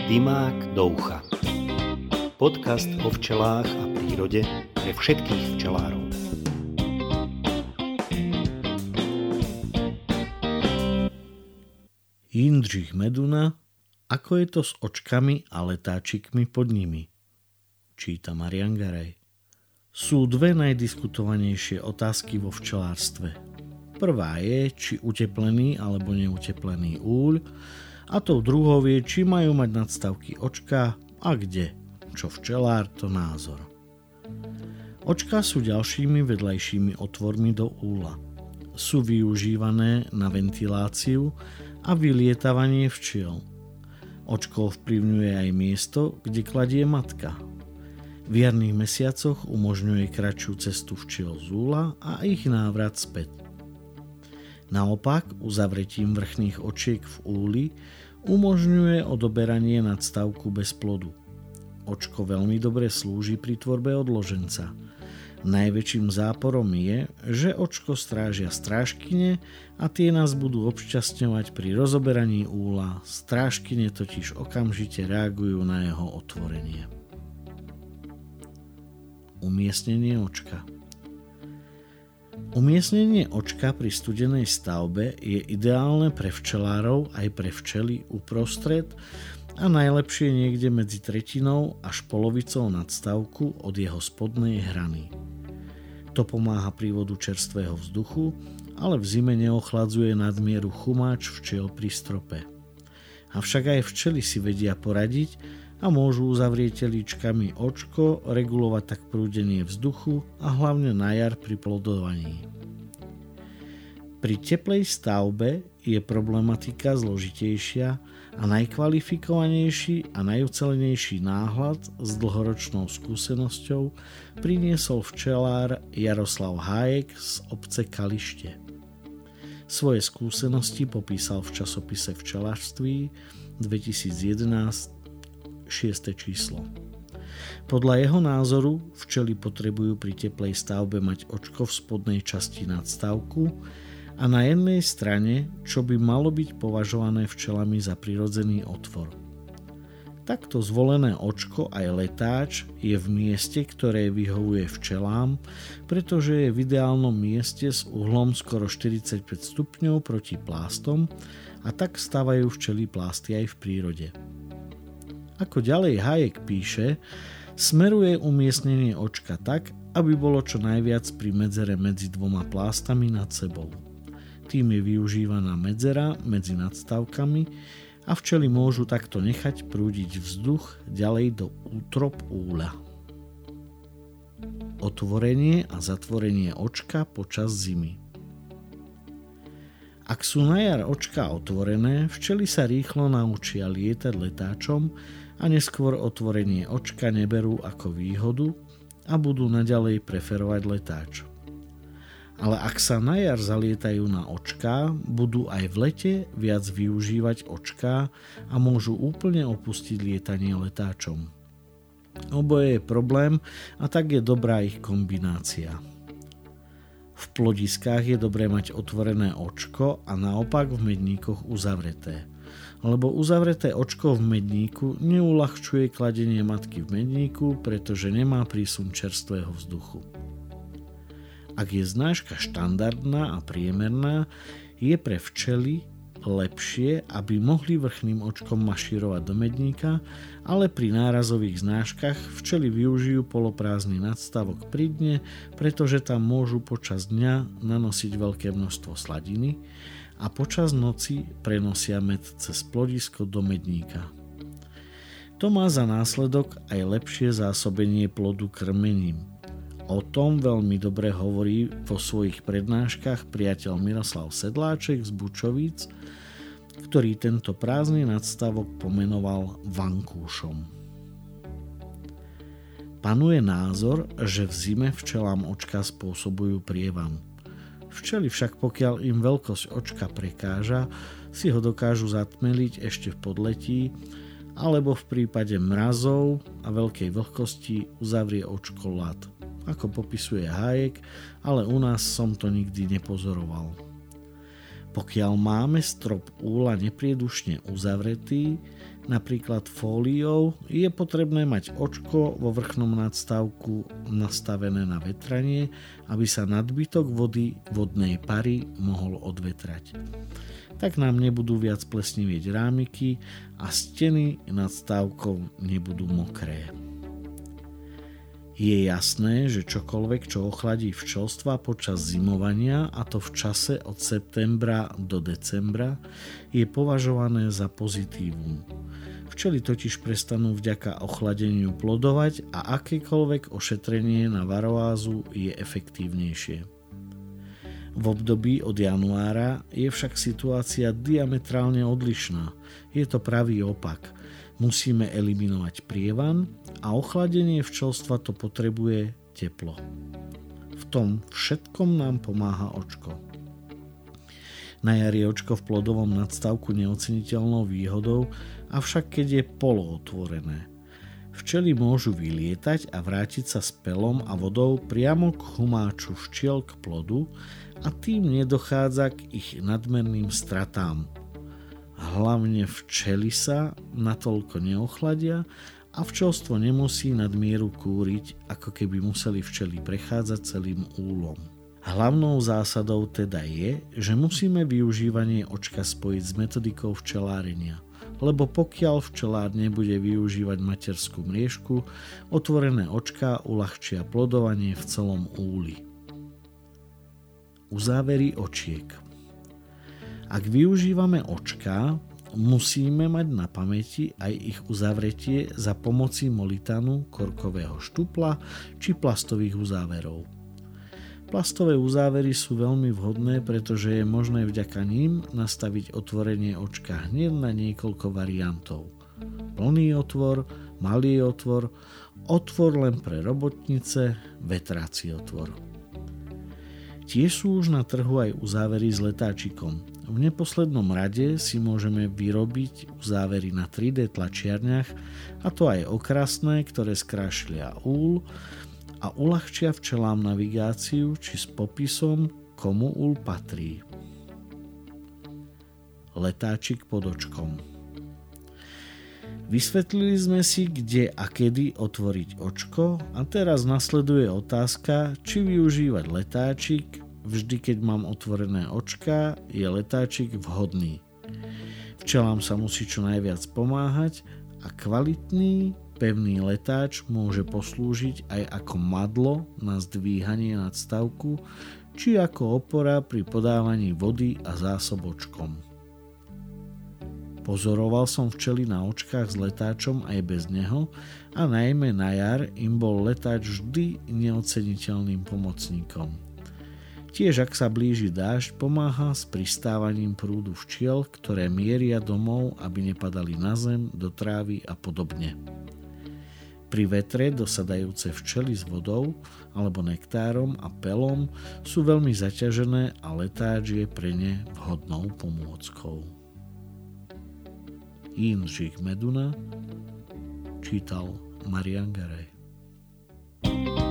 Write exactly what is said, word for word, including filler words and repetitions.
Dymák do ucha. Podcast o včelách a prírode pre všetkých včelárov. Jindřich Meduna, ako je to s očkami a letáčikmi pod nimi? Číta Marian Garaj. Sú dve najdiskutovanejšie otázky vo včelárstve. Prvá je, či uteplený alebo neuteplený úľ, a tou druhou je, či majú mať nadstavky očka a kde. Čo včelár, to názor. Očká sú ďalšími vedľajšími otvormi do úľa. Sú využívané na ventiláciu a vylietavanie včiel. Očko ovplyvňuje aj miesto, kde kladie matka. V jarných mesiacoch umožňuje kratšiu cestu včiel z úľa a ich návrat späť. Naopak, uzavretím vrchných očiek v úli umožňuje odoberanie nadstavku bez plodu. Očko veľmi dobre slúži pri tvorbe odloženca. Najväčším záporom je, že očko strážia strážkyne a tie nás budú obšťastňovať pri rozoberaní úla. Strážkyne totiž okamžite reagujú na jeho otvorenie. Umiestnenie očka. Umiestnenie očka pri studenej stavbe je ideálne pre včelárov aj pre včely uprostred a najlepšie niekde medzi tretinou až polovicou nadstavku od jeho spodnej hrany. To pomáha prívodu čerstvého vzduchu, ale v zime neochladzuje nadmieru chumáč včiel pri strope. Avšak aj včely si vedia poradiť a môžu uzavrieť telíčkami očko, regulovať tak prúdenie vzduchu a hlavne na jar pri plodovaní. Pri teplej stavbe je problematika zložitejšia a najkvalifikovanejší a najucelenejší náhľad s dlhoročnou skúsenosťou priniesol včelár Jaroslav Hájek z obce Kalište. Svoje skúsenosti popísal v časopise Včelářství dvetisícjedenásť šieste číslo. Podľa jeho názoru včely potrebujú pri teplej stavbe mať očko v spodnej časti nadstavku a na jednej strane, čo by malo byť považované včelami za prirodzený otvor. Takto zvolené očko aj letáč je v mieste, ktoré vyhovuje včelám, pretože je v ideálnom mieste s uhlom skoro štyridsaťpäť stupňov proti plástom a tak stavajú včely plásty aj v prírode. Ako ďalej Hájek píše, smeruje umiestnenie očka tak, aby bolo čo najviac pri medzere medzi dvoma plástami nad sebou. Tým je využívaná medzera medzi nadstavkami a včely môžu takto nechať prúdiť vzduch ďalej do útrop úľa. Otvorenie a zatvorenie očka počas zimy. Ak sú na jar očka otvorené, včely sa rýchlo naučia lietať letáčom a neskôr otvorenie očka neberú ako výhodu a budú naďalej preferovať letáč. Ale ak sa na jar zalietajú na očká, budú aj v lete viac využívať očká a môžu úplne opustiť lietanie letáčom. Oboje je problém a tak je dobrá ich kombinácia. V plodiskách je dobré mať otvorené očko a naopak v medníkoch uzavreté. Lebo uzavreté očko v medníku neuľahčuje kladenie matky v medníku, pretože nemá prísun čerstvého vzduchu. Ak je znáška štandardná a priemerná, je pre včely lepšie, aby mohli vrchným očkom mašírovať do medníka, ale pri nárazových znáškach včely využijú poloprázdny nadstavok pri dne, pretože tam môžu počas dňa nanosiť veľké množstvo sladiny a počas noci prenosia med cez plodisko do medníka. To má za následok aj lepšie zásobenie plodu krmením. O tom veľmi dobre hovorí vo svojich prednáškach priateľ Miroslav Sedláček z Bučovíc, ktorý tento prázdny nadstavok pomenoval vankúšom. Panuje názor, že v zime včelám očka spôsobujú prievan. Včely však, pokiaľ im veľkosť očka prekáža, si ho dokážu zatmeliť ešte v podletí, alebo v prípade mrazov a veľkej vlhkosti uzavrie očko ľad, ako popisuje Hájek, ale u nás som to nikdy nepozoroval. Pokiaľ máme strop úla nepriedušne uzavretý, napríklad fóliou, je potrebné mať očko vo vrchnom nadstavku nastavené na vetranie, aby sa nadbytok vody vodnej pary mohol odvetrať. Tak nám nebudú viac plesnivieť rámiky a steny nad stavkou nebudú mokré. Je jasné, že čokoľvek, čo ochladí včelstva počas zimovania, a to v čase od septembra do decembra, je považované za pozitívum. Včely totiž prestanú vďaka ochladeniu plodovať a akékoľvek ošetrenie na varoázu je efektívnejšie. V období od januára je však situácia diametrálne odlišná. Je to pravý opak. Musíme eliminovať prievan a ochladenie včelstva to potrebuje teplo. V tom všetkom nám pomáha očko. Na jar je očko v plodovom nadstavku neoceniteľnou výhodou, avšak keď je polootvorené. Včely môžu vylietať a vrátiť sa s pelom a vodou priamo k humáču včiel k plodu a tým nedochádza k ich nadmerným stratám. Hlavne včely sa natoľko neochladia a včelstvo nemusí nadmieru kúriť, ako keby museli včely prechádzať celým úlom. Hlavnou zásadou teda je, že musíme využívanie očka spojiť s metodikou včelárenia, lebo pokiaľ včelár nebude využívať materskú mriežku, otvorené očká uľahčia plodovanie v celom úli. Uzávery očiek. Ak využívame očká, musíme mať na pamäti aj ich uzavretie za pomoci molitanu, korkového štupla či plastových uzáverov. Plastové uzávery sú veľmi vhodné, pretože je možné vďaka ním nastaviť otvorenie očka hneď na niekoľko variantov. Plný otvor, malý otvor, otvor len pre robotnice, vetrací otvor. Tiež sú už na trhu aj uzávery s letáčikom. V neposlednom rade si môžeme vyrobiť uzávery na tri dé tlačiarniach, a to aj okrasné, ktoré skrášlia úl a uľahčia včelám navigáciu či s popisom, komu úl patrí. Letáčik pod očkom. Vysvetlili sme si, kde a kedy otvoriť očko a teraz nasleduje otázka, či využívať letáčik. Vždy, keď mám otvorené očká, je letáčik vhodný. Včelám sa musí čo najviac pomáhať a kvalitný, pevný letáč môže poslúžiť aj ako madlo na zdvíhanie nadstavku či ako opora pri podávaní vody a zásob očkom. Pozoroval som včely na očkách s letáčom aj bez neho a najmä na jar im bol letáč vždy neoceniteľným pomocníkom. Tiež ak sa blíži dážď, pomáha s pristávaním prúdu včiel, ktoré mieria domov, aby nepadali na zem, do trávy a podobne. Pri vetre dosadajúce včely s vodou alebo nektárom a pelom sú veľmi zaťažené a letáč je pre ne vhodnou pomôckou. Jindřich Meduna čítal Marian Garej.